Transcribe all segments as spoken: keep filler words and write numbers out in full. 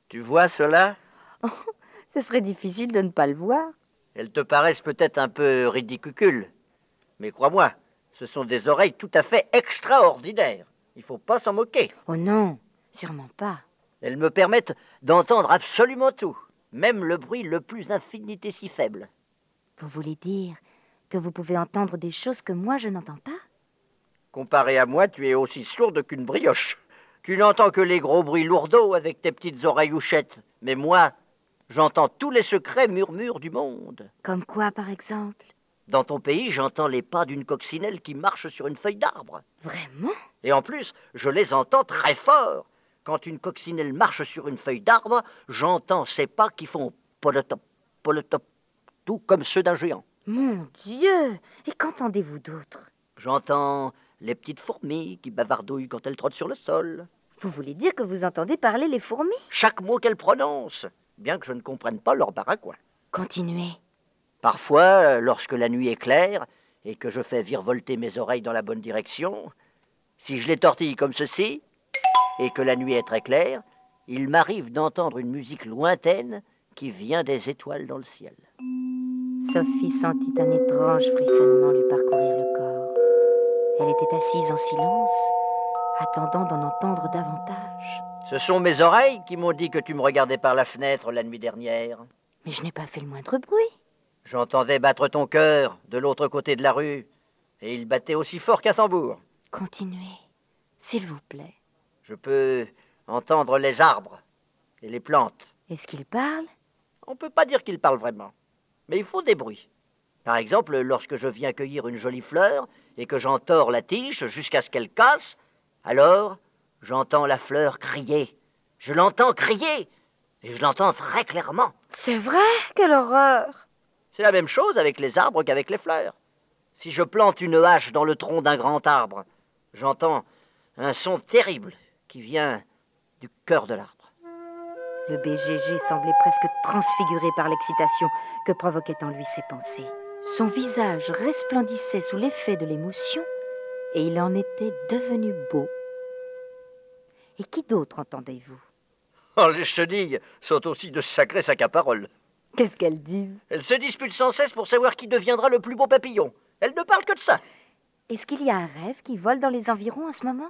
Tu vois cela? Oh, ce serait difficile de ne pas le voir. Elles te paraissent peut-être un peu ridicules, mais crois-moi, ce sont des oreilles tout à fait extraordinaires. Il ne faut pas s'en moquer. Oh non, sûrement pas. Elles me permettent d'entendre absolument tout, même le bruit le plus infinitési faible. Vous voulez dire que vous pouvez entendre des choses que moi je n'entends pas? Comparé à moi, tu es aussi sourde qu'une brioche. Tu n'entends que les gros bruits lourdeaux avec tes petites oreillouchettes. Mais moi, j'entends tous les secrets murmures du monde. Comme quoi, par exemple? Dans ton pays, j'entends les pas d'une coccinelle qui marche sur une feuille d'arbre. Vraiment? Et en plus, je les entends très fort. Quand une coccinelle marche sur une feuille d'arbre, j'entends ses pas qui font polotop, polotop, tout comme ceux d'un géant. Mon Dieu! Et qu'entendez-vous d'autre? J'entends les petites fourmis qui bavardouillent quand elles trottent sur le sol. Vous voulez dire que vous entendez parler les fourmis? Chaque mot qu'elles prononcent, bien que je ne comprenne pas leur baragouin. Continuez. Parfois, lorsque la nuit est claire et que je fais virevolter mes oreilles dans la bonne direction, si je les tortille comme ceci, et que la nuit est très claire, il m'arrive d'entendre une musique lointaine qui vient des étoiles dans le ciel. Sophie sentit un étrange frissonnement lui parcourir le corps. Elle était assise en silence, attendant d'en entendre davantage. Ce sont mes oreilles qui m'ont dit que tu me regardais par la fenêtre la nuit dernière. Mais je n'ai pas fait le moindre bruit. J'entendais battre ton cœur de l'autre côté de la rue, et il battait aussi fort qu'un tambour. Continuez, s'il vous plaît. Je peux entendre les arbres et les plantes. Est-ce qu'ils parlent? On ne peut pas dire qu'ils parlent vraiment, mais il faut des bruits. Par exemple, lorsque je viens cueillir une jolie fleur et que j'en tords la tige jusqu'à ce qu'elle casse, alors j'entends la fleur crier. Je l'entends crier, et je l'entends très clairement. C'est vrai? Quelle horreur! C'est la même chose avec les arbres qu'avec les fleurs. Si je plante une hache dans le tronc d'un grand arbre, j'entends un son terrible qui vient du cœur de l'arbre. Le B G G semblait presque transfiguré par l'excitation que provoquaient en lui ses pensées. Son visage resplendissait sous l'effet de l'émotion et il en était devenu beau. Et qui d'autre entendez-vous? Oh, les chenilles sont aussi de sacrés sacs à parole. Qu'est-ce qu'elles disent? Elles se disputent sans cesse pour savoir qui deviendra le plus beau papillon. Elles ne parlent que de ça. Est-ce qu'il y a un rêve qui vole dans les environs en ce moment?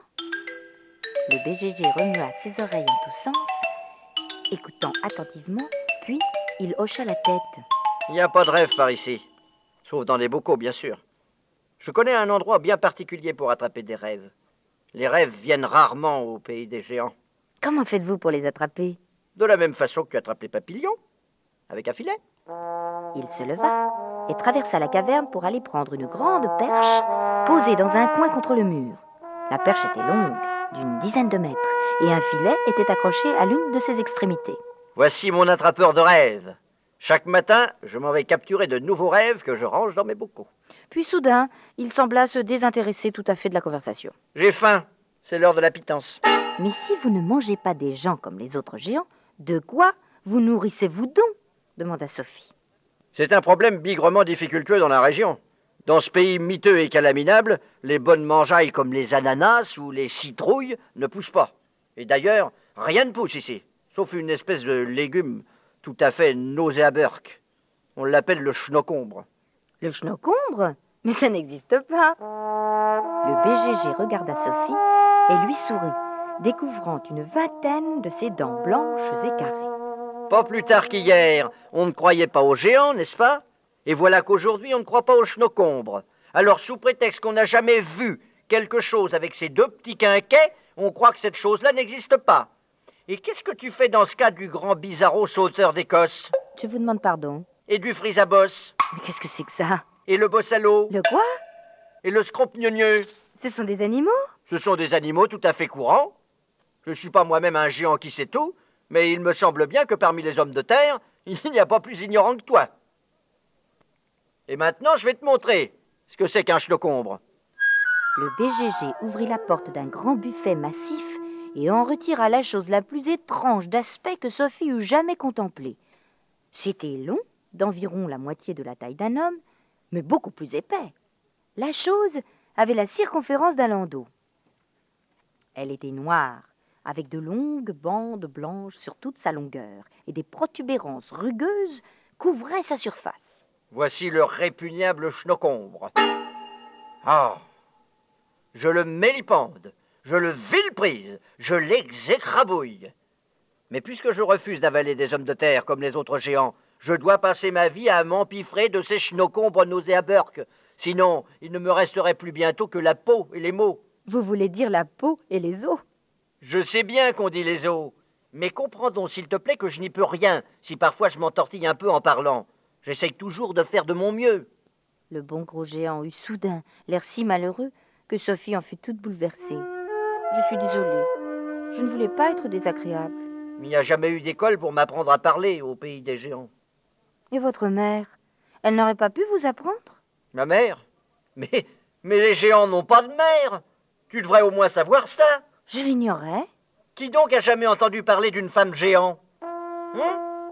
Le B G G remua ses oreilles en tous sens, écoutant attentivement, puis il hocha la tête. Il n'y a pas de rêve par ici, sauf dans les bocaux, bien sûr. Je connais un endroit bien particulier pour attraper des rêves. Les rêves viennent rarement au pays des géants. Comment faites-vous pour les attraper? De la même façon que tu attrapes les papillons, avec un filet. Il se leva et traversa la caverne pour aller prendre une grande perche posée dans un coin contre le mur. La perche était longue, d'une dizaine de mètres, et un filet était accroché à l'une de ses extrémités. Voici mon attrapeur de rêves. Chaque matin, je m'en vais capturer de nouveaux rêves que je range dans mes bocaux. Puis soudain, il sembla se désintéresser tout à fait de la conversation. J'ai faim, c'est l'heure de la pitance. Mais si vous ne mangez pas des gens comme les autres géants, de quoi vous nourrissez-vous donc? Demanda Sophie. C'est un problème bigrement difficultueux dans la région. Dans ce pays miteux et calaminable, les bonnes mangeailles comme les ananas ou les citrouilles ne poussent pas. Et d'ailleurs, rien ne pousse ici, sauf une espèce de légume tout à fait nauséaburque. On l'appelle le chenocombre. Le chenocombre? Mais ça n'existe pas. Le B G G regarda Sophie et lui sourit, découvrant une vingtaine de ses dents blanches et carrées. Pas plus tard qu'hier, on ne croyait pas aux géants, n'est-ce pas? Et voilà qu'aujourd'hui, on ne croit pas aux chenocombre. Alors, sous prétexte qu'on n'a jamais vu quelque chose avec ces deux petits quinquets, on croit que cette chose-là n'existe pas. Et qu'est-ce que tu fais dans ce cas du grand bizarro sauteur d'Écosse? Je vous demande pardon. Et du frisabosse? Mais qu'est-ce que c'est que ça? Et le bossalo? Le quoi? Et le scrompgneugneux? Ce sont des animaux? Ce sont des animaux tout à fait courants. Je ne suis pas moi-même un géant qui sait tout, mais il me semble bien que parmi les hommes de terre, il n'y a pas plus ignorant que toi. Et maintenant, je vais te montrer ce que c'est qu'un chenocombre. Le B G G ouvrit la porte d'un grand buffet massif et en retira la chose la plus étrange d'aspect que Sophie eût jamais contemplée. C'était long, d'environ la moitié de la taille d'un homme, mais beaucoup plus épais. La chose avait la circonférence d'un landau. Elle était noire, avec de longues bandes blanches sur toute sa longueur, et des protubérances rugueuses couvraient sa surface. Voici le répugnable chnocombre. Ah, je le mélipende, je le villeprise, je l'exécrabouille. Mais puisque je refuse d'avaler des hommes de terre comme les autres géants, je dois passer ma vie à m'empiffrer de ces chnocombres nauséaburques. Sinon, il ne me resterait plus bientôt que la peau et les mots. Vous voulez dire la peau et les os? Je sais bien qu'on dit les os, mais comprends donc, s'il te plaît, que je n'y peux rien, si parfois je m'entortille un peu en parlant. J'essaye toujours de faire de mon mieux. Le bon gros géant eut soudain l'air si malheureux que Sophie en fut toute bouleversée. Je suis désolée. Je ne voulais pas être désagréable. Il n'y a jamais eu d'école pour m'apprendre à parler au pays des géants. Et votre mère, elle n'aurait pas pu vous apprendre? Ma mère? Mais, mais les géants n'ont pas de mère. Tu devrais au moins savoir ça. Je l'ignorais. Qui donc a jamais entendu parler d'une femme géant? Hum?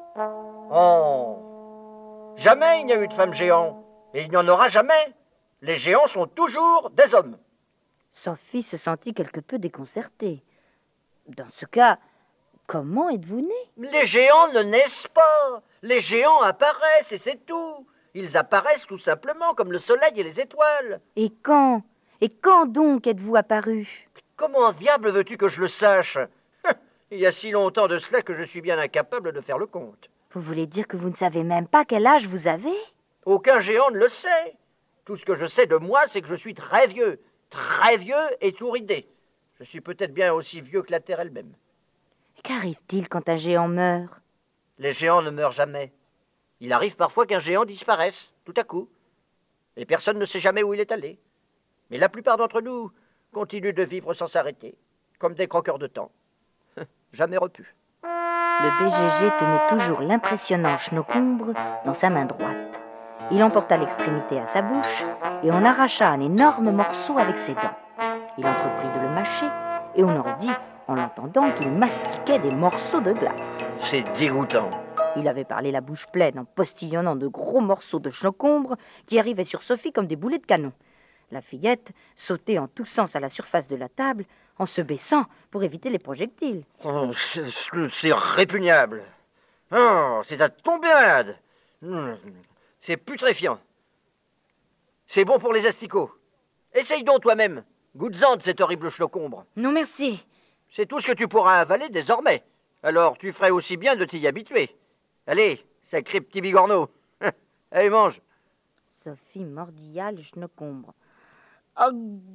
Oh! Jamais il n'y a eu de femme géant. Et il n'y en aura jamais. Les géants sont toujours des hommes. Sophie se sentit quelque peu déconcertée. Dans ce cas, comment êtes-vous née? Les géants ne naissent pas. Les géants apparaissent et c'est tout. Ils apparaissent tout simplement comme le soleil et les étoiles. Et quand? Et quand donc êtes-vous apparu? Comment diable veux-tu que je le sache? Il y a si longtemps de cela que je suis bien incapable de faire le compte. Vous voulez dire que vous ne savez même pas quel âge vous avez? Aucun géant ne le sait. Tout ce que je sais de moi, c'est que je suis très vieux. Très vieux et tout ridé. Je suis peut-être bien aussi vieux que la Terre elle-même. Qu'arrive-t-il quand un géant meurt? Les géants ne meurent jamais. Il arrive parfois qu'un géant disparaisse, tout à coup. Et personne ne sait jamais où il est allé. Mais la plupart d'entre nous continuent de vivre sans s'arrêter, comme des croqueurs de temps. Jamais repus. Le B G G tenait toujours l'impressionnant chnocombre dans sa main droite. Il emporta l'extrémité à sa bouche et en arracha un énorme morceau avec ses dents. Il entreprit de le mâcher et on aurait dit, en l'entendant, qu'il mastiquait des morceaux de glace. C'est dégoûtant. Il avait parlé la bouche pleine en postillonnant de gros morceaux de chnocombre qui arrivaient sur Sophie comme des boulets de canon. La fillette sautait en tous sens à la surface de la table en se baissant pour éviter les projectiles. Oh, c'est, c'est répugnable. Oh, c'est à tomber malade. C'est putréfiant. C'est bon pour les asticots. Essaye donc toi-même. Goûte-en de cet horrible chnocombre. Non merci. C'est tout ce que tu pourras avaler désormais. Alors tu ferais aussi bien de t'y habituer. Allez, sacré petit bigorneau. Allez, mange. Sophie mordilla le chnocombre. Ah,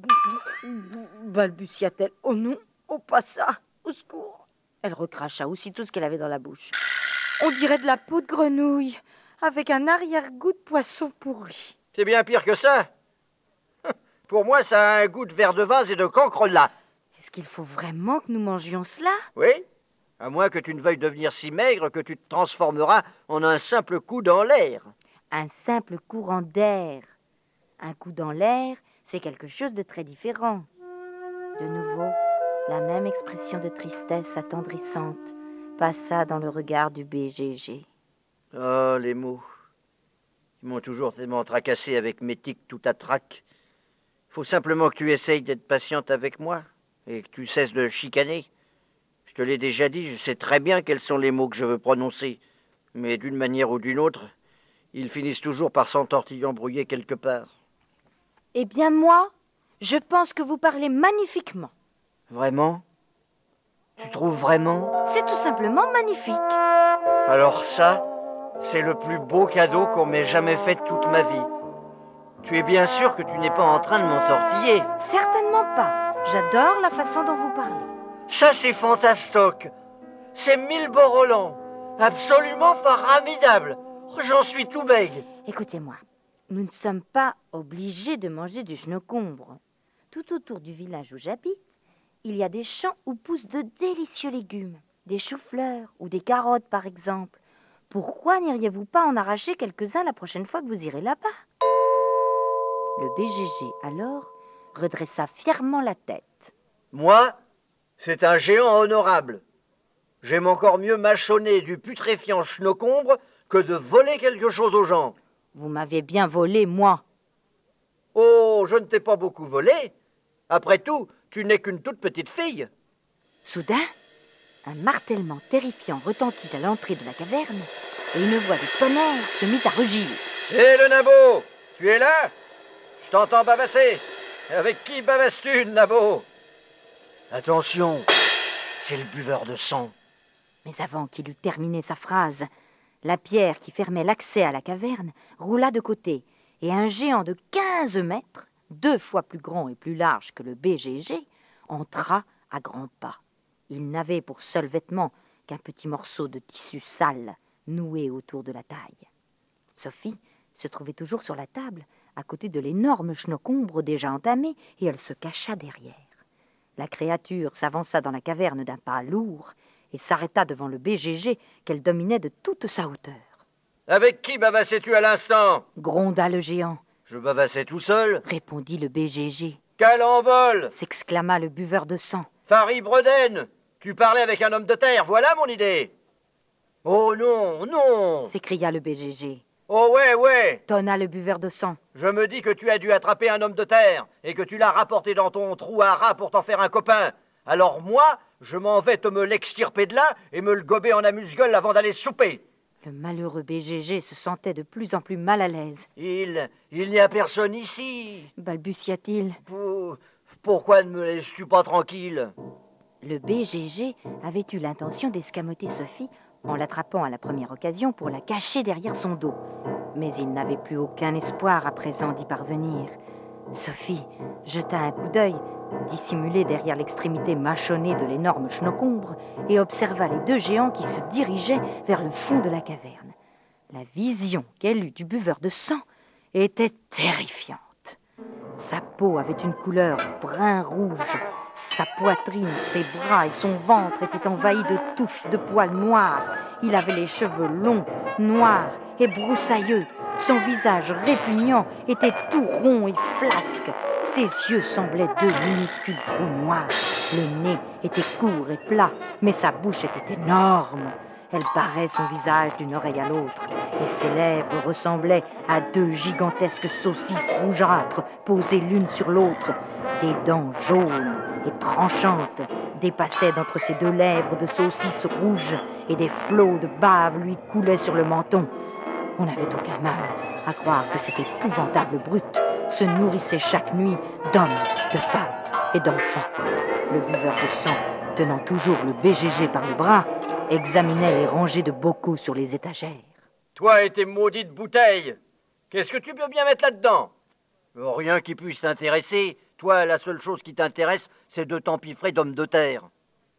balbutia-t-elle. Oh non, oh pas ça, au secours. Elle recracha aussitôt ce qu'elle avait dans la bouche. On dirait de la peau de grenouille, avec un arrière-goût de poisson pourri. C'est bien pire que ça. Pour moi, ça a un goût de verre de vase et de cancrelat. Est-ce qu'il faut vraiment que nous mangions cela? Oui, à moins que tu ne veuilles devenir si maigre que tu te transformeras en un simple coup dans l'air. Un simple courant d'air. Un coup dans l'air, c'est quelque chose de très différent. De nouveau, la même expression de tristesse attendrissante passa dans le regard du B G G. Oh, les mots. Ils m'ont toujours tellement tracassé avec mes tics tout à trac. Il faut simplement que tu essayes d'être patiente avec moi et que tu cesses de chicaner. Je te l'ai déjà dit, je sais très bien quels sont les mots que je veux prononcer. Mais d'une manière ou d'une autre, ils finissent toujours par s'entortiller embrouillés quelque part. Eh bien moi, je pense que vous parlez magnifiquement. Vraiment? Tu trouves vraiment? C'est tout simplement magnifique. Alors ça, c'est le plus beau cadeau qu'on m'ait jamais fait toute ma vie. Tu es bien sûr que tu n'es pas en train de m'entortiller? Certainement pas. J'adore la façon dont vous parlez. Ça, c'est fantastoc. C'est mille beaux Roland. Absolument formidable. J'en suis tout bègue. Écoutez-moi, nous ne sommes pas obligés de manger du chnocombre. Tout autour du village où j'habite, il y a des champs où poussent de délicieux légumes, des choux-fleurs ou des carottes par exemple. Pourquoi n'iriez-vous pas en arracher quelques-uns la prochaine fois que vous irez là-bas? Le B G G, alors, redressa fièrement la tête. Moi, c'est un géant honorable. J'aime encore mieux mâchonner du putréfiant chnocombre que de voler quelque chose aux gens. Vous m'avez bien volé, moi. Oh, je ne t'ai pas beaucoup volé. Après tout, tu n'es qu'une toute petite fille. Soudain, un martèlement terrifiant retentit à l'entrée de la caverne et une voix de tonnerre se mit à rugir. Hé, le Nabo, tu es là? Je t'entends bavasser. Avec qui bavasses-tu, Nabo? Attention, c'est le buveur de sang. Mais avant qu'il eût terminé sa phrase, la pierre qui fermait l'accès à la caverne roula de côté et un géant de quinze mètres, deux fois plus grand et plus large que le B G G, entra à grands pas. Il n'avait pour seul vêtement qu'un petit morceau de tissu sale noué autour de la taille. Sophie se trouvait toujours sur la table, à côté de l'énorme chenocombre déjà entamé, et elle se cacha derrière. La créature s'avança dans la caverne d'un pas lourd et s'arrêta devant le B G G qu'elle dominait de toute sa hauteur. « Avec qui bavassais-tu à l'instant » gronda le géant. « Je bavassais tout seul » répondit le B G G. « Calambole » s'exclama le buveur de sang. « Fari Bredaine, tu parlais avec un homme de terre, voilà mon idée !»« Oh non, non » s'écria le B G G. « Oh ouais, ouais » tonna le buveur de sang. « Je me dis que tu as dû attraper un homme de terre et que tu l'as rapporté dans ton trou à rats pour t'en faire un copain. Alors moi, je m'en vais te me l'extirper de là et me le gober en amuse-gueule avant d'aller souper. » Le malheureux B G G se sentait de plus en plus mal à l'aise. « Il... il n'y a personne ici. » balbutia-t-il. Pour... Pourquoi ne me laisses-tu pas tranquille ? Le B G G avait eu l'intention d'escamoter Sophie en l'attrapant à la première occasion pour la cacher derrière son dos. Mais il n'avait plus aucun espoir à présent d'y parvenir. Sophie jeta un coup d'œil, dissimulé derrière l'extrémité mâchonnée de l'énorme chenocombre, et observa les deux géants qui se dirigeaient vers le fond de la caverne. La vision qu'elle eut du buveur de sang était terrifiante. Sa peau avait une couleur brun-rouge. Sa poitrine, ses bras et son ventre étaient envahis de touffes de poils noirs. Il avait les cheveux longs, noirs et broussailleux. Son visage répugnant était tout rond et flasque. Ses yeux semblaient deux minuscules trous noirs. Le nez était court et plat, mais sa bouche était énorme. Elle barrait son visage d'une oreille à l'autre, et ses lèvres ressemblaient à deux gigantesques saucisses rougeâtres posées l'une sur l'autre. Des dents jaunes et tranchantes dépassaient d'entre ces deux lèvres de saucisses rouges, et des flots de bave lui coulaient sur le menton. On n'avait aucun mal à croire que cette épouvantable brute se nourrissait chaque nuit d'hommes, de femmes et d'enfants. Le buveur de sang, tenant toujours le B G G par le bras, examinait les rangées de bocaux sur les étagères. « Toi et tes maudites bouteilles, qu'est-ce que tu peux bien mettre là-dedans ? Rien qui puisse t'intéresser. Toi, la seule chose qui t'intéresse, c'est de t'empiffrer d'hommes de terre.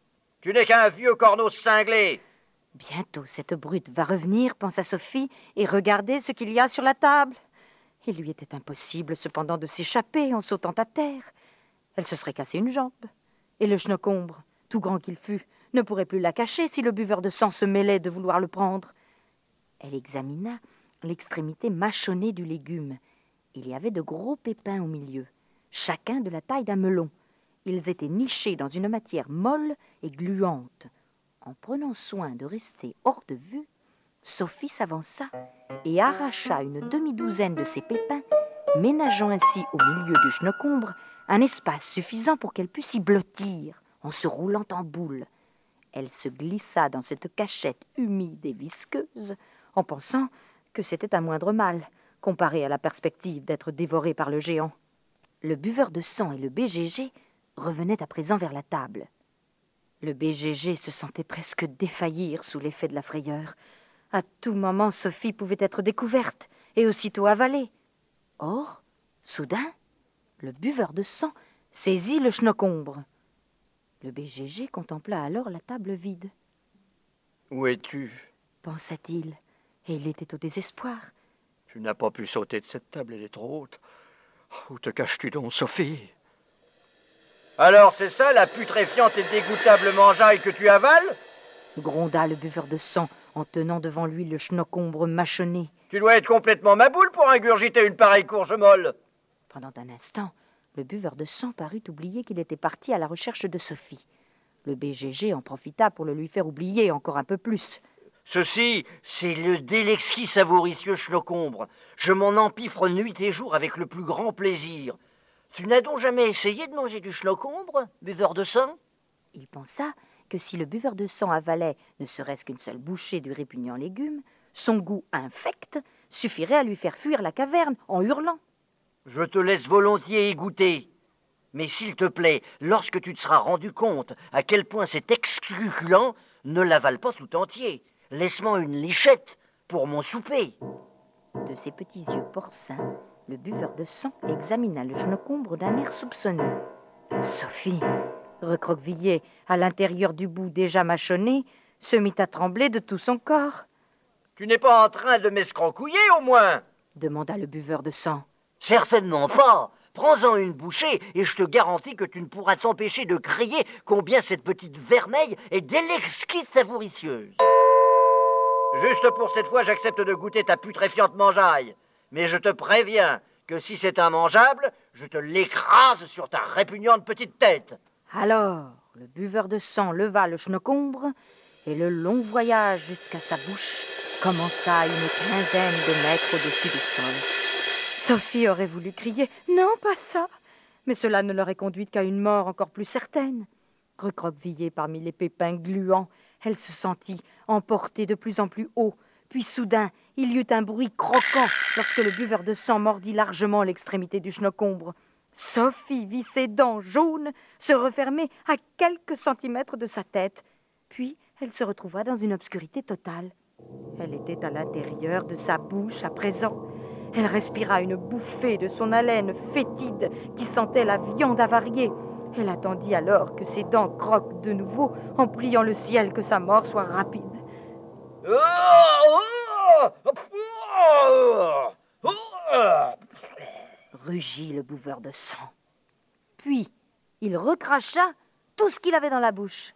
Tu n'es qu'un vieux cornos cinglé. » Bientôt, cette brute va revenir, pensa Sophie, et regarder ce qu'il y a sur la table. Il lui était impossible, cependant, de s'échapper en sautant à terre. Elle se serait cassé une jambe. Et le chenocombre, tout grand qu'il fût, ne pourrait plus la cacher si le buveur de sang se mêlait de vouloir le prendre. Elle examina l'extrémité mâchonnée du légume. Il y avait de gros pépins au milieu, chacun de la taille d'un melon. Ils étaient nichés dans une matière molle et gluante. En prenant soin de rester hors de vue, Sophie s'avança et arracha une demi-douzaine de ces pépins, ménageant ainsi au milieu du chenocombre un espace suffisant pour qu'elle pût s'y blottir en se roulant en boule. Elle se glissa dans cette cachette humide et visqueuse en pensant que c'était un moindre mal comparé à la perspective d'être dévorée par le géant. Le buveur de sang et le B G G revenaient à présent vers la table. Le B G G se sentait presque défaillir sous l'effet de la frayeur. À tout moment, Sophie pouvait être découverte et aussitôt avalée. Or, soudain, le buveur de sang saisit le chenocombre. Le B G G contempla alors la table vide. « Où es-tu » pensa-t-il, et il était au désespoir. « Tu n'as pas pu sauter de cette table, elle est trop haute. Où te caches-tu donc, Sophie ?» Alors c'est ça la putréfiante et dégoûtable mangeaille que tu avales ? Gronda le buveur de sang en tenant devant lui le chenocombre mâchonné. Tu dois être complètement maboule pour ingurgiter une pareille courge molle. Pendant un instant, le buveur de sang parut oublier qu'il était parti à la recherche de Sophie. Le B G G en profita pour le lui faire oublier encore un peu plus. Ceci, c'est le délexquis savoricieux chenocombre. Je m'en empiffre nuit et jour avec le plus grand plaisir. Tu n'as donc jamais essayé de manger du chenocombre, buveur de sang ? Il pensa que si le buveur de sang avalait ne serait-ce qu'une seule bouchée du répugnant légume, son goût infect suffirait à lui faire fuir la caverne en hurlant. Je te laisse volontiers y goûter. Mais s'il te plaît, lorsque tu te seras rendu compte à quel point c'est excruculant, ne l'avale pas tout entier. Laisse-moi une lichette pour mon souper. De ses petits yeux porcins, le buveur de sang examina le genocombre d'un air soupçonneux. Sophie, recroquevillée à l'intérieur du bout déjà mâchonné, se mit à trembler de tout son corps. « Tu n'es pas en train de m'escroquouiller, au moins ?» demanda le buveur de sang. « Certainement pas. Prends-en une bouchée et je te garantis que tu ne pourras t'empêcher de crier combien cette petite vermeille est délecquite savouricieuse. Juste pour cette fois, j'accepte de goûter ta putréfiante mangeaille. Mais je te préviens que si c'est immangeable, je te l'écrase sur ta répugnante petite tête. » Alors, le buveur de sang leva le genocombre et le long voyage jusqu'à sa bouche commença à une quinzaine de mètres au-dessus du sol. Sophie aurait voulu crier « Non, pas ça !» mais cela ne l'aurait conduite qu'à une mort encore plus certaine. Recroquevillée parmi les pépins gluants, elle se sentit emportée de plus en plus haut. Puis soudain, il y eut un bruit croquant lorsque le buveur de sang mordit largement l'extrémité du genocombre. Sophie vit ses dents jaunes se refermer à quelques centimètres de sa tête. Puis, elle se retrouva dans une obscurité totale. Elle était à l'intérieur de sa bouche à présent. Elle respira une bouffée de son haleine fétide qui sentait la viande avariée. Elle attendit alors que ses dents croquent de nouveau en priant le ciel que sa mort soit rapide. Rugit le buveur de sang. Puis, il recracha tout ce qu'il avait dans la bouche.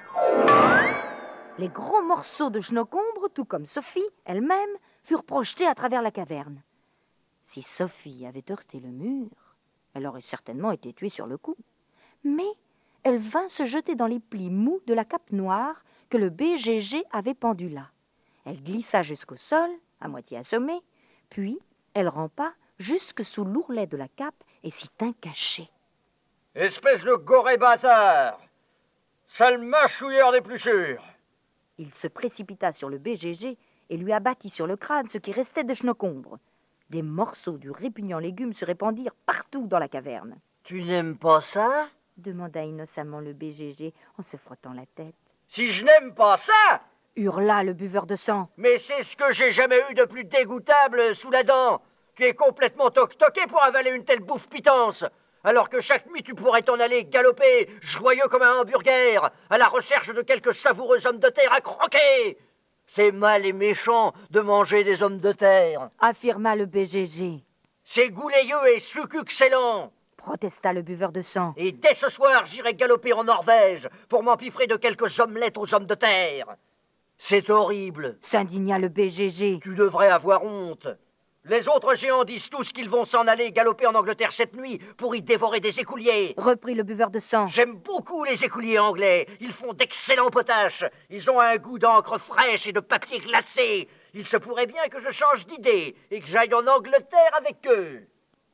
Les gros morceaux de genocombre, tout comme Sophie elle-même, furent projetés à travers la caverne. Si Sophie avait heurté le mur, elle aurait certainement été tuée sur le coup. Mais elle vint se jeter dans les plis mous de la cape noire que le B G G avait pendue là. Elle glissa jusqu'au sol, à moitié assommée, puis elle rampa jusque sous l'ourlet de la cape et s'y tint cachée. « Espèce de goré bâtard! Sale mâchouilleur d'épluchures !» Il se précipita sur le B G G et lui abattit sur le crâne ce qui restait de genocombre. Des morceaux du répugnant légume se répandirent partout dans la caverne. « Tu n'aimes pas ça ?» demanda innocemment le B G G en se frottant la tête. « Si je n'aime pas ça !» hurla le buveur de sang. « Mais c'est ce que j'ai jamais eu de plus dégoûtable sous la dent. Tu es complètement toc-toqué pour avaler une telle bouffe pitance, alors que chaque nuit tu pourrais t'en aller galoper, joyeux comme un hamburger, à la recherche de quelques savoureux hommes de terre à croquer. C'est mal et méchant de manger des hommes de terre, affirma le B G G. C'est goulayeux et succulent, protesta le buveur de sang. Et dès ce soir, j'irai galoper en Norvège pour m'empiffrer de quelques omelettes aux hommes de terre. C'est horrible, s'indigna le B G G. Tu devrais avoir honte. Les autres géants disent tous qu'ils vont s'en aller galoper en Angleterre cette nuit pour y dévorer des écouliers. Reprit le buveur de sang. J'aime beaucoup les écouliers anglais. Ils font d'excellents potaches. Ils ont un goût d'encre fraîche et de papier glacé. Il se pourrait bien que je change d'idée et que j'aille en Angleterre avec eux.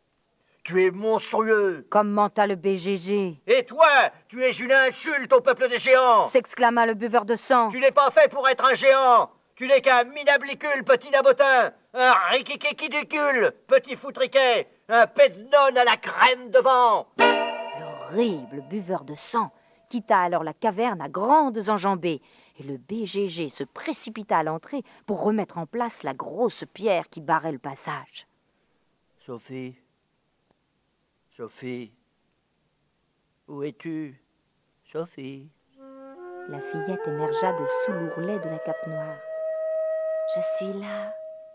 Tu es monstrueux, commenta le B G G. Et toi, tu es une insulte au peuple des géants, s'exclama le buveur de sang. Tu n'es pas fait pour être un géant. Tu n'es qu'un minablicule, petit nabotin, un riquiquéquidicule, petit foutriquet, un pédnon à la crème de vent. L'horrible buveur de sang quitta alors la caverne à grandes enjambées, et le B G G se précipita à l'entrée pour remettre en place la grosse pierre qui barrait le passage. Sophie, Sophie, où es-tu, Sophie? La fillette émergea de sous l'ourlet de la cape noire. Je suis là.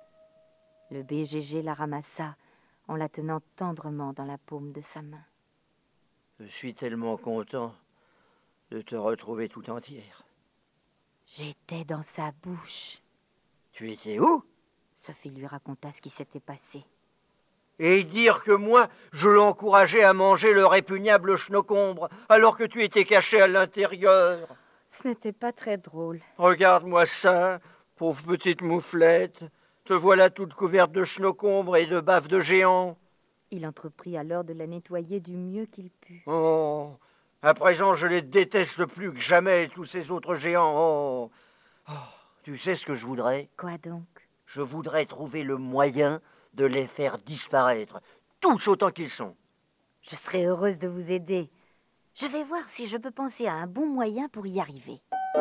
Le B G G la ramassa en la tenant tendrement dans la paume de sa main. Je suis tellement content de te retrouver tout entière. J'étais dans sa bouche. Tu étais où? Sophie lui raconta ce qui s'était passé. Et dire que moi, je l'encourageais à manger le répugnable chenocombre, alors que tu étais caché à l'intérieur. Ce n'était pas très drôle. Regarde-moi ça, pauvre petite mouflette. Te voilà toute couverte de chenocombre et de bave de géant. Il entreprit alors de la nettoyer du mieux qu'il put. Oh, À présent, je les déteste plus que jamais, tous ces autres géants. Oh. Oh. Tu sais ce que je voudrais? Quoi donc? Je voudrais trouver le moyen de les faire disparaître, tous autant qu'ils sont. Je serai heureuse de vous aider. Je vais voir si je peux penser à un bon moyen pour y arriver.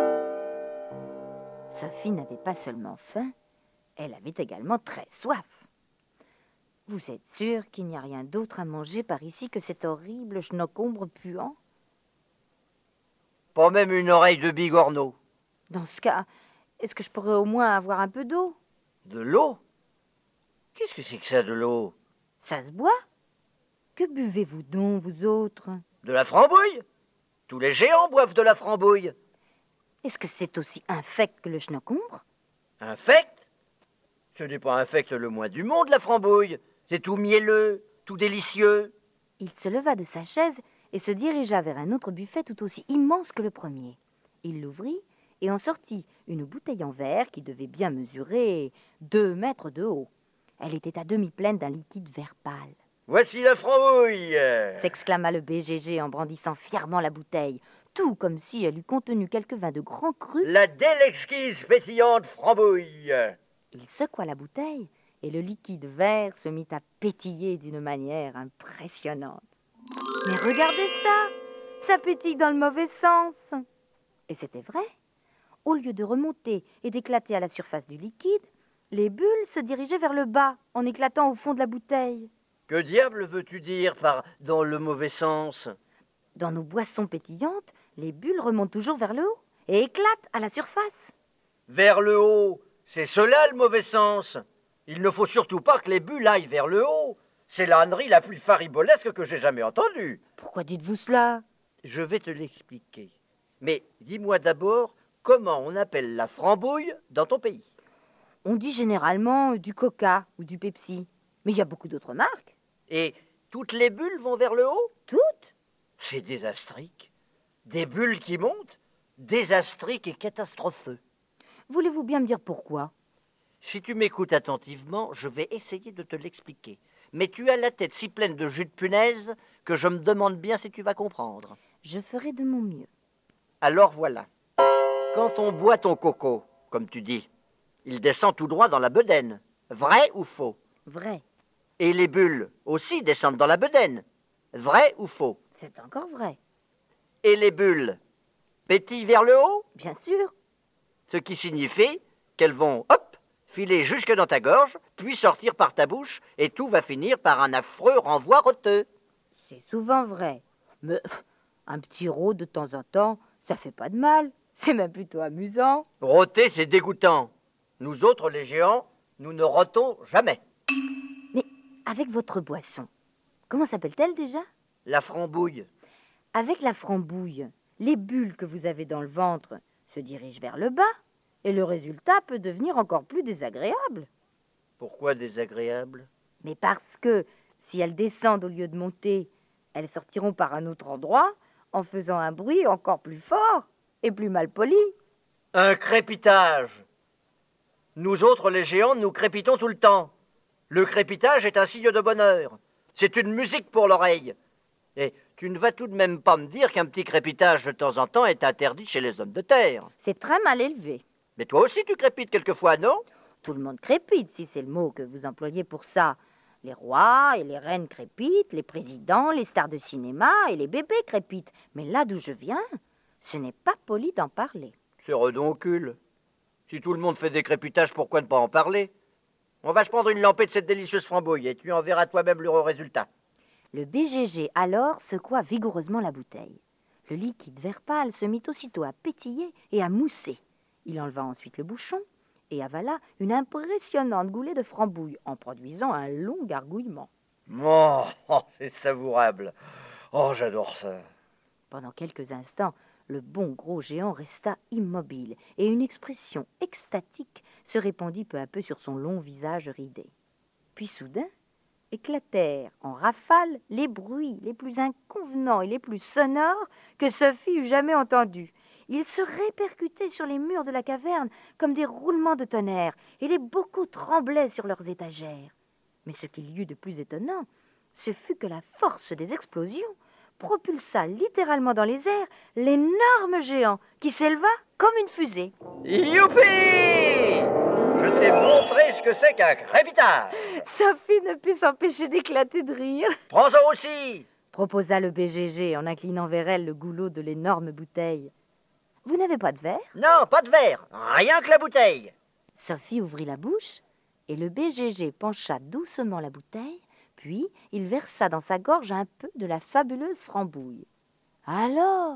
Sophie n'avait pas seulement faim, elle avait également très soif. Vous êtes sûr qu'il n'y a rien d'autre à manger par ici que cet horrible chenocombre puant? Pas même une oreille de bigorneau. Dans ce cas, est-ce que je pourrais au moins avoir un peu d'eau? De l'eau? Qu'est-ce que c'est que ça, de l'eau? Ça se boit? Que buvez-vous donc, vous autres? De la frambouille? Tous les géants boivent de la frambouille. Est-ce que c'est aussi infect que le chenocombre? Infect? Ce n'est pas infect le moins du monde, la frambouille. C'est tout mielleux, tout délicieux. Il se leva de sa chaise et se dirigea vers un autre buffet tout aussi immense que le premier. Il l'ouvrit et en sortit une bouteille en verre qui devait bien mesurer deux mètres de haut. Elle était à demi pleine d'un liquide vert pâle. Voici la frambouille! S'exclama le B G G en brandissant fièrement la bouteille, tout comme si elle eût contenu quelque vin de grand cru. La délexquise pétillante frambouille! Il secoua la bouteille et le liquide vert se mit à pétiller d'une manière impressionnante. Mais regardez ça! Ça pétille dans le mauvais sens! Et c'était vrai. Au lieu de remonter et d'éclater à la surface du liquide, les bulles se dirigeaient vers le bas en éclatant au fond de la bouteille. Que diable veux-tu dire par « dans le mauvais sens » ? Dans nos boissons pétillantes, les bulles remontent toujours vers le haut et éclatent à la surface. Vers le haut, c'est cela le mauvais sens. Il ne faut surtout pas que les bulles aillent vers le haut. C'est l'ânerie la plus faribolesque que j'ai jamais entendue. Pourquoi dites-vous cela? Je vais te l'expliquer. Mais dis-moi d'abord comment on appelle la frambouille dans ton pays. On dit généralement du Coca ou du Pepsi. Mais il y a beaucoup d'autres marques. Et toutes les bulles vont vers le haut? Toutes? C'est désastrique. Des bulles qui montent? Désastrique et catastropheux. Voulez-vous bien me dire pourquoi? Si tu m'écoutes attentivement, je vais essayer de te l'expliquer. Mais tu as la tête si pleine de jus de punaise que je me demande bien si tu vas comprendre. Je ferai de mon mieux. Alors voilà. Quand on boit ton coco, comme tu dis, il descend tout droit dans la bedaine. Vrai ou faux? Vrai. Et les bulles aussi descendent dans la bedaine. Vrai ou faux? C'est encore vrai. Et les bulles pétillent vers le haut? Bien sûr. Ce qui signifie qu'elles vont, hop, filer jusque dans ta gorge, puis sortir par ta bouche, et tout va finir par un affreux renvoi roteux. C'est souvent vrai. Mais un petit rot de temps en temps, ça fait pas de mal. C'est même plutôt amusant. Roter, c'est dégoûtant. Nous autres, les géants, nous ne rotons jamais. Mais avec votre boisson, comment s'appelle-t-elle déjà? La frambouille. Avec la frambouille, les bulles que vous avez dans le ventre se dirigent vers le bas, et le résultat peut devenir encore plus désagréable. Pourquoi désagréable? Mais parce que, si elles descendent au lieu de monter, elles sortiront par un autre endroit, en faisant un bruit encore plus fort et plus mal poli. Un crépitage. Nous autres, les géants, nous crépitons tout le temps. Le crépitage est un signe de bonheur. C'est une musique pour l'oreille. Et tu ne vas tout de même pas me dire qu'un petit crépitage de temps en temps est interdit chez les hommes de terre. C'est très mal élevé. Mais toi aussi, tu crépites quelquefois, non? Tout le monde crépite, si c'est le mot que vous employez pour ça. Les rois et les reines crépitent, les présidents, les stars de cinéma et les bébés crépitent. Mais là d'où je viens, ce n'est pas poli d'en parler. C'est redoncule. Si tout le monde fait des crépitages, pourquoi ne pas en parler? On va se prendre une lampée de cette délicieuse frambouille et tu en verras toi-même le résultat. Le B G G alors secoua vigoureusement la bouteille. Le liquide vert pâle se mit aussitôt à pétiller et à mousser. Il enleva ensuite le bouchon et avala une impressionnante goulée de frambouille en produisant un long gargouillement. Oh, oh, c'est savourable. Oh, j'adore ça. Pendant quelques instants, le bon gros géant resta immobile et une expression extatique se répandit peu à peu sur son long visage ridé. Puis soudain, éclatèrent en rafales les bruits les plus inconvenants et les plus sonores que Sophie eût jamais entendus. Ils se répercutaient sur les murs de la caverne comme des roulements de tonnerre, et les bocaux tremblaient sur leurs étagères. Mais ce qu'il y eut de plus étonnant, ce fut que la force des explosions propulsa littéralement dans les airs l'énorme géant qui s'éleva comme une fusée. Youpi! Je t'ai montré ce que c'est qu'un crépitard. Sophie ne put s'empêcher d'éclater de rire. Prends-en aussi, Proposa le B G G en inclinant vers elle le goulot de l'énorme bouteille. Vous n'avez pas de verre? Non, pas de verre, rien que la bouteille. Sophie ouvrit la bouche et le B G G pencha doucement la bouteille, puis il versa dans sa gorge un peu de la fabuleuse frambouille. Alors,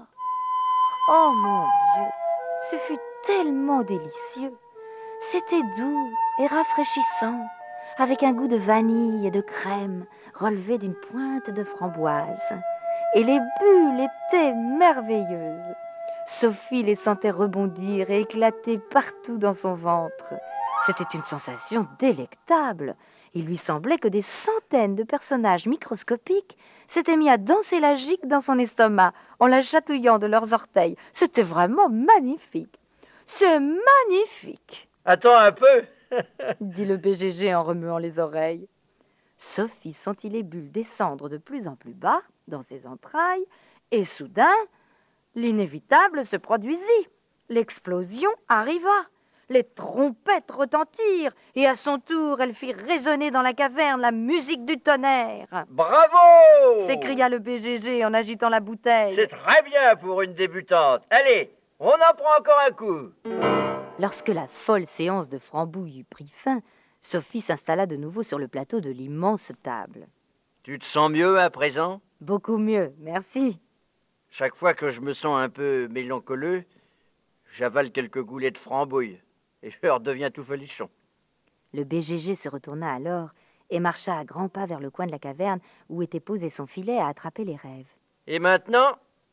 oh mon Dieu, ce fut tellement délicieux. C'était doux et rafraîchissant, avec un goût de vanille et de crème relevé d'une pointe de framboise. Et les bulles étaient merveilleuses. Sophie les sentait rebondir et éclater partout dans son ventre. C'était une sensation délectable. Il lui semblait que des centaines de personnages microscopiques s'étaient mis à danser la gigue dans son estomac en la chatouillant de leurs orteils. C'était vraiment magnifique. C'est magnifique, Attends un peu. dit le B G G en remuant les oreilles. Sophie sentit les bulles descendre de plus en plus bas dans ses entrailles et soudain, l'inévitable se produisit. L'explosion arriva. Les trompettes retentirent et à son tour, elle fit résonner dans la caverne la musique du tonnerre. Bravo! S'écria le B G G en agitant la bouteille. C'est très bien pour une débutante. Allez, on en prend encore un coup. Lorsque la folle séance de frambouille eut pris fin, Sophie s'installa de nouveau sur le plateau de l'immense table. Tu te sens mieux à présent? Beaucoup mieux, merci. Chaque fois que je me sens un peu mélancoleux, j'avale quelques goulets de frambouille et je redeviens tout folichon. Le B G G se retourna alors et marcha à grands pas vers le coin de la caverne où était posé son filet à attraper les rêves. Et maintenant,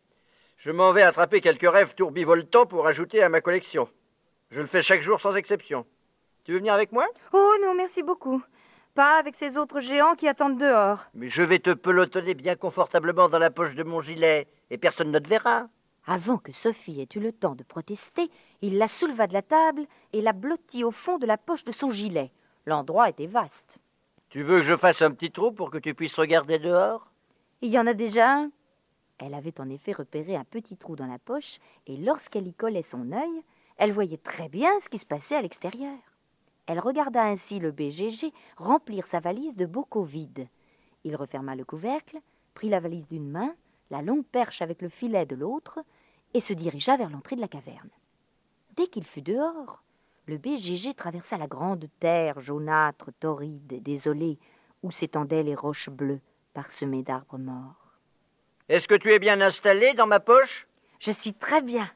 je m'en vais attraper quelques rêves tourbivoltants pour ajouter à ma collection. Je le fais chaque jour sans exception. Tu veux venir avec moi? Oh non, merci beaucoup. Pas avec ces autres géants qui attendent dehors. Mais je vais te pelotonner bien confortablement dans la poche de mon gilet et personne ne te verra. Avant que Sophie ait eu le temps de protester, il la souleva de la table et la blottit au fond de la poche de son gilet. L'endroit était vaste. Tu veux que je fasse un petit trou pour que tu puisses regarder dehors? Il y en a déjà un. Elle avait en effet repéré un petit trou dans la poche et lorsqu'elle y collait son œil, elle voyait très bien ce qui se passait à l'extérieur. Elle regarda ainsi le B G G remplir sa valise de bocaux vides. Il referma le couvercle, prit la valise d'une main, la longue perche avec le filet de l'autre, et se dirigea vers l'entrée de la caverne. Dès qu'il fut dehors, le B G G traversa la grande terre jaunâtre, torride et désolée, où s'étendaient les roches bleues parsemées d'arbres morts. Est-ce que tu es bien installé dans ma poche? Je suis très bien.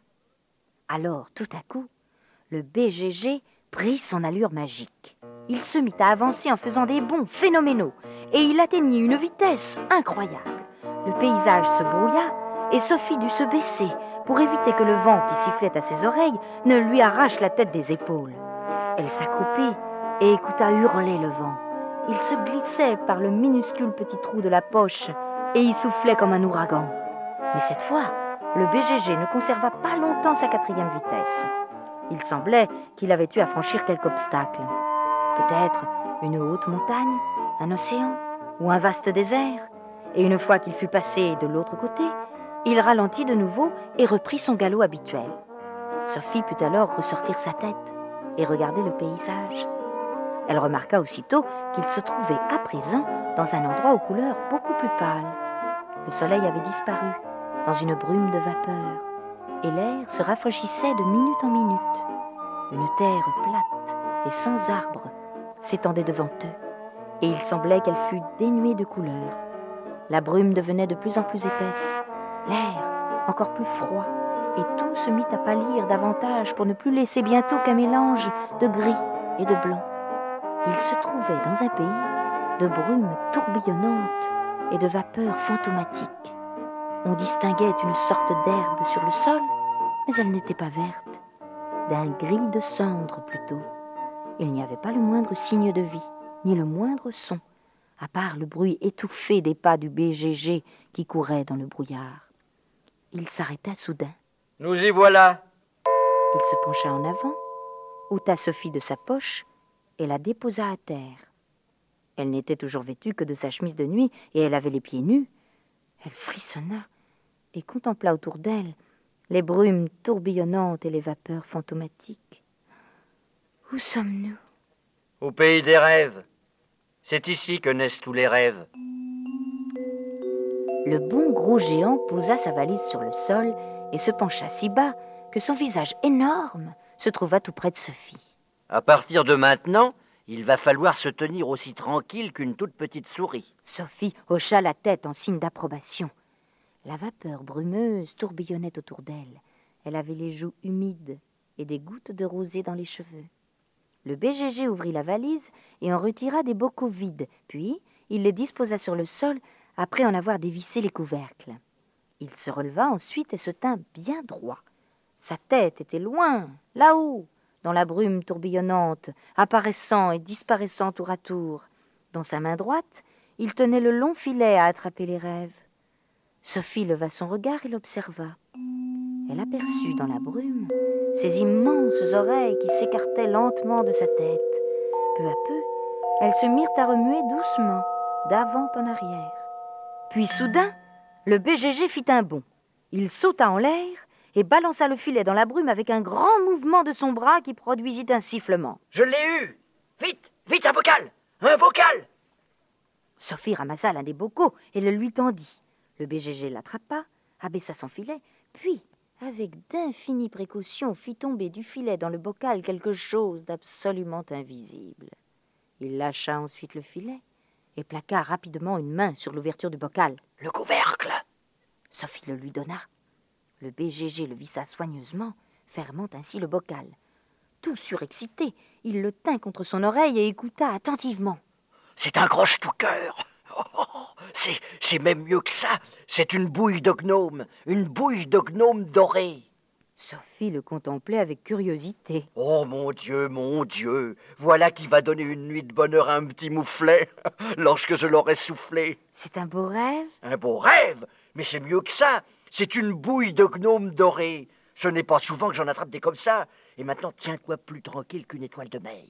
Alors, tout à coup, le B G G prit son allure magique. Il se mit à avancer en faisant des bonds phénoménaux, et il atteignit une vitesse incroyable. Le paysage se brouilla, et Sophie dut se baisser pour éviter que le vent qui sifflait à ses oreilles ne lui arrache la tête des épaules. Elle s'accroupit et écouta hurler le vent. Il se glissait par le minuscule petit trou de la poche et y soufflait comme un ouragan. Mais cette fois, le B G G ne conserva pas longtemps sa quatrième vitesse. Il semblait qu'il avait eu à franchir quelque obstacle. Peut-être une haute montagne, un océan ou un vaste désert. Et une fois qu'il fut passé de l'autre côté, il ralentit de nouveau et reprit son galop habituel. Sophie put alors ressortir sa tête et regarder le paysage. Elle remarqua aussitôt qu'il se trouvait à présent dans un endroit aux couleurs beaucoup plus pâles. Le soleil avait disparu dans une brume de vapeur et l'air se rafraîchissait de minute en minute. Une terre plate et sans arbres s'étendait devant eux et il semblait qu'elle fût dénuée de couleurs. La brume devenait de plus en plus épaisse, l'air encore plus froid, et tout se mit à pâlir davantage pour ne plus laisser bientôt qu'un mélange de gris et de blanc. Il se trouvait dans un pays de brumes tourbillonnantes et de vapeurs fantomatiques. On distinguait une sorte d'herbe sur le sol, mais elle n'était pas verte, d'un gris de cendre plutôt. Il n'y avait pas le moindre signe de vie, ni le moindre son, à part le bruit étouffé des pas du B G G qui courait dans le brouillard. Il s'arrêta soudain. Nous y voilà. Il se pencha en avant, ôta Sophie de sa poche et la déposa à terre. Elle n'était toujours vêtue que de sa chemise de nuit et elle avait les pieds nus. Elle frissonna et contempla autour d'elle les brumes tourbillonnantes et les vapeurs fantomatiques. Où sommes-nous? Au pays des rêves. C'est ici que naissent tous les rêves. Le bon gros géant posa sa valise sur le sol et se pencha si bas que son visage énorme se trouva tout près de Sophie. À partir de maintenant, il va falloir se tenir aussi tranquille qu'une toute petite souris. Sophie hocha la tête en signe d'approbation. La vapeur brumeuse tourbillonnait autour d'elle. Elle avait les joues humides et des gouttes de rosée dans les cheveux. Le B G G ouvrit la valise et en retira des bocaux vides, puis il les disposa sur le sol après en avoir dévissé les couvercles. Il se releva ensuite et se tint bien droit. Sa tête était loin, là-haut, dans la brume tourbillonnante, apparaissant et disparaissant tour à tour. Dans sa main droite, il tenait le long filet à attraper les rêves. Sophie leva son regard et l'observa. Elle aperçut dans la brume ses immenses oreilles qui s'écartaient lentement de sa tête. Peu à peu, elles se mirent à remuer doucement, d'avant en arrière. Puis soudain, le B G G fit un bond. Il sauta en l'air et balança le filet dans la brume avec un grand mouvement de son bras qui produisit un sifflement. Je l'ai eu! Vite! Vite, un bocal! Un bocal! Sophie ramassa l'un des bocaux et le lui tendit. Le B G G l'attrapa, abaissa son filet, puis, avec d'infinies précautions, fit tomber du filet dans le bocal quelque chose d'absolument invisible. Il lâcha ensuite le filet et plaqua rapidement une main sur l'ouverture du bocal. « Le couvercle !» Sophie le lui donna. Le B G G le vissa soigneusement, fermant ainsi le bocal. Tout surexcité, il le tint contre son oreille et écouta attentivement. « C'est un croche-tout-cœur. Oh, oh, oh, c'est, c'est même mieux que ça. C'est une bouille de gnome, une bouille de gnome dorée. » Sophie le contemplait avec curiosité. « Oh mon Dieu, mon Dieu, voilà qui va donner une nuit de bonheur à un petit mouflet, lorsque je l'aurai soufflé. » « C'est un beau rêve ?»« Un beau rêve? Mais c'est mieux que ça. C'est une bouille de gnome dorée. Ce n'est pas souvent que j'en attrape des comme ça. Et maintenant, tiens-toi plus tranquille qu'une étoile de mer. »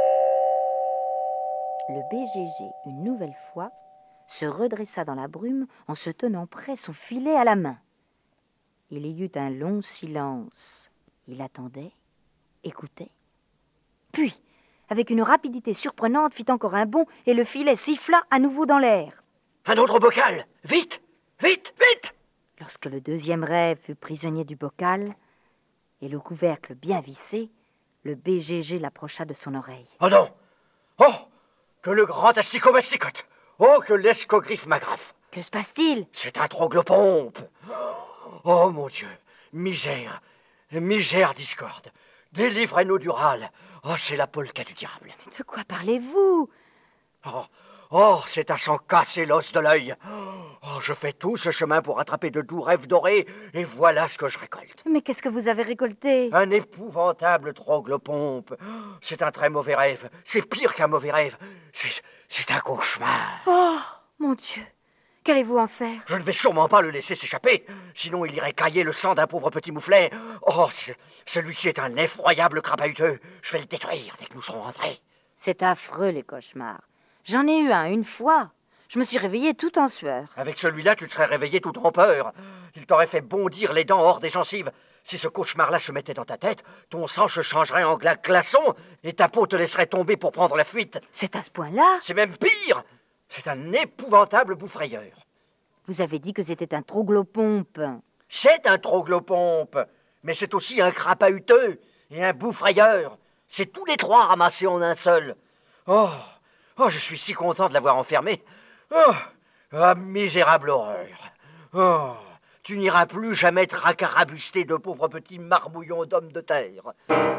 Le B G G, une nouvelle fois, se redressa dans la brume en se tenant près son filet à la main. Il y eut un long silence. Il attendait, écoutait. Puis, avec une rapidité surprenante, fit encore un bond et le filet siffla à nouveau dans l'air. « Un autre bocal! Vite! Vite! Vite !» Lorsque le deuxième rêve fut prisonnier du bocal et le couvercle bien vissé, le B G G l'approcha de son oreille. « Oh non! Oh! Que le grand asticot masticote! Oh, que l'escogriffe m'agrafe! Que se passe-t-il? C'est un troglopompe! Oh, mon Dieu! Misère! Misère discorde! Délivrez-nous du râle! Oh, c'est la polka du diable! Mais de quoi parlez-vous? Oh, oh, c'est à s'en casser l'os de l'œil! Oh, je fais tout ce chemin pour attraper de doux rêves dorés, et voilà ce que je récolte! Mais qu'est-ce que vous avez récolté? Un épouvantable troglopompe! C'est un très mauvais rêve! C'est pire qu'un mauvais rêve! C'est, c'est un cauchemar! Oh, mon Dieu! Qu'allez-vous en faire? Je ne vais sûrement pas le laisser s'échapper, sinon il irait cailler le sang d'un pauvre petit mouflet. Oh, ce, celui-ci est un effroyable crapahuteux. Je vais le détruire dès que nous serons rentrés. C'est affreux, les cauchemars. J'en ai eu un une fois. Je me suis réveillée tout en sueur. Avec celui-là, tu te serais réveillé tout en peur. Il t'aurait fait bondir les dents hors des gencives. Si ce cauchemar-là se mettait dans ta tête, ton sang se changerait en glas glaçon et ta peau te laisserait tomber pour prendre la fuite. C'est à ce point-là? C'est même pire. C'est un épouvantable bouffrayeur. Vous avez dit que c'était un troglopompe. C'est un troglopompe, mais c'est aussi un crapahuteux et un bouffrayeur. C'est tous les trois ramassés en un seul. Oh, oh, je suis si content de l'avoir enfermé. Oh, ah, misérable horreur. Oh, tu n'iras plus jamais tracarabuster de pauvres petits marmouillons d'hommes de terre.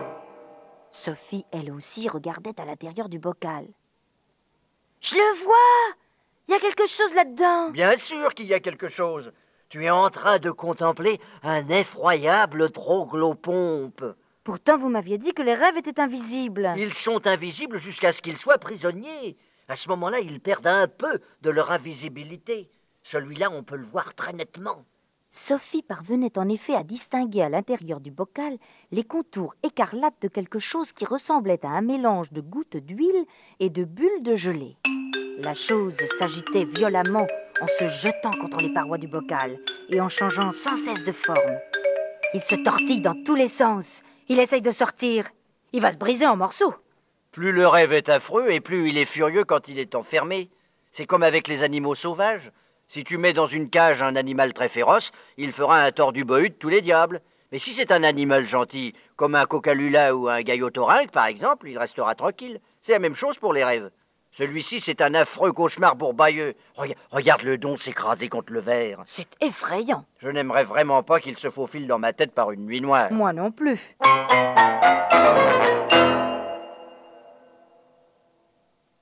Sophie, elle aussi, regardait à l'intérieur du bocal. Je le vois! Il y a quelque chose là-dedans. Bien sûr qu'il y a quelque chose. Tu es en train de contempler un effroyable troglopompe. Pourtant, vous m'aviez dit que les rêves étaient invisibles. Ils sont invisibles jusqu'à ce qu'ils soient prisonniers. À ce moment-là, ils perdent un peu de leur invisibilité. Celui-là, on peut le voir très nettement. Sophie parvenait en effet à distinguer à l'intérieur du bocal les contours écarlates de quelque chose qui ressemblait à un mélange de gouttes d'huile et de bulles de gelée. La chose s'agitait violemment en se jetant contre les parois du bocal et en changeant sans cesse de forme. Il se tortille dans tous les sens. Il essaye de sortir. Il va se briser en morceaux. Plus le rêve est affreux et plus il est furieux quand il est enfermé. C'est comme avec les animaux sauvages. Si tu mets dans une cage un animal très féroce, il fera un tordu-bohu de tous les diables. Mais si c'est un animal gentil, comme un cocalula ou un gaillothorinque par exemple, il restera tranquille. C'est la même chose pour les rêves. Celui-ci, c'est un affreux cauchemar bourbailleux. Rega- Regarde-le donc s'écraser contre le verre. C'est effrayant. Je n'aimerais vraiment pas qu'il se faufile dans ma tête par une nuit noire. Moi non plus.